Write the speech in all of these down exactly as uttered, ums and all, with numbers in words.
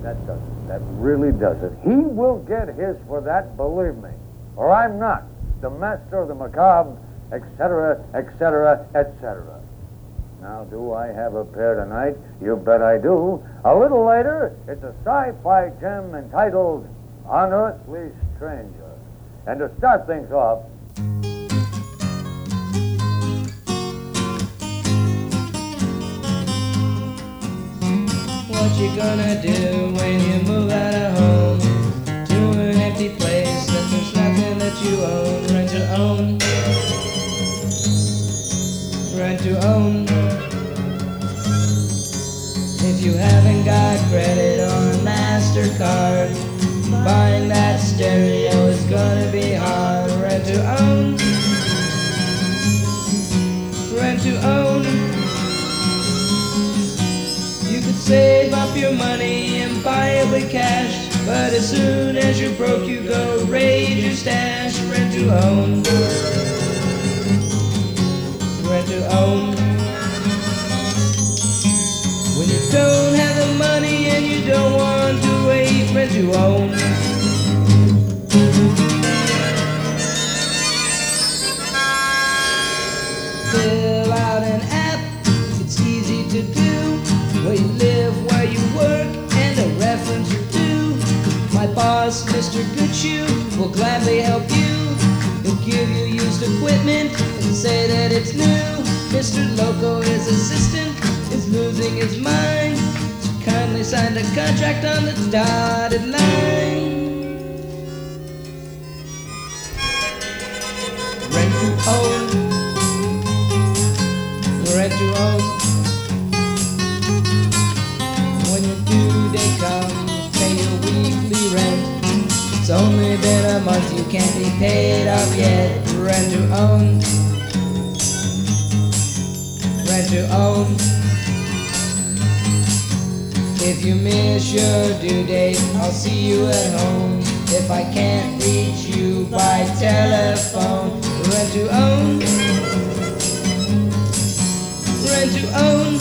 That does it. That really does it. He will get his for that, believe me. Or I'm not the master of the macabre, et cetera, et cetera, et cetera. Now, do I have a pair tonight? You bet I do. A little later, it's a sci-fi gem entitled Unearthly Stranger. And to start things off, what you gonna do when you move out of home to an empty place that there's nothing that you own? Rent to own. Rent to own. If you haven't got credit or a MasterCard, buying that stereo is gonna be hard. Rent to own. Rent to own. You could save up your money and buy it with cash, but as soon as you're broke you go raid your stash. Rent to own. Rent to own. When you don't have the money and you don't want to wait, rent to own. Fill out an app, it's easy to do. Where you live, where you work, and a reference or two. My boss, Mister Goodshoe, will gladly help you. He'll give you used equipment and say that it's new. Mister Loco, his assistant, is losing his mind. So kindly sign the contract on the dotted line. Rent to own. Rent to own. When your due day comes, pay your weekly rent. It's only been a month, you can't be paid off yet. Rent to own. Rent to own. If you miss your due date, I'll see you at home. If I can't reach you by telephone, rent to own. Rent to own.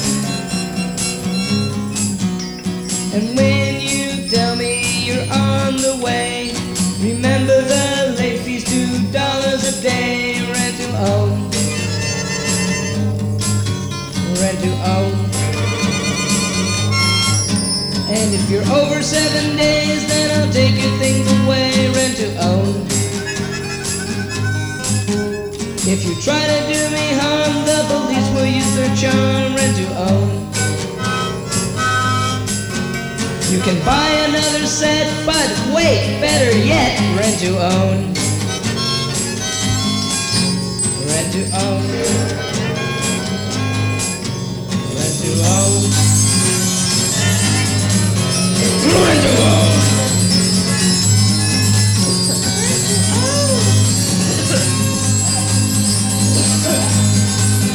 And when you tell me you're on the way, remember the late fees, two dollars a day. Rent to own. Rent to own. And if you're over seven days, then I'll take your things away. Rent to own. If you try to do me harm, the police will use their charm. Rent to own. You can buy another set, but wait, better yet, rent to own. Rent to own. Rent to own. Rent to own.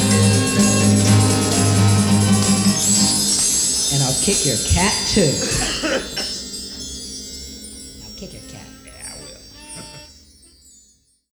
And I'll kick your cat too.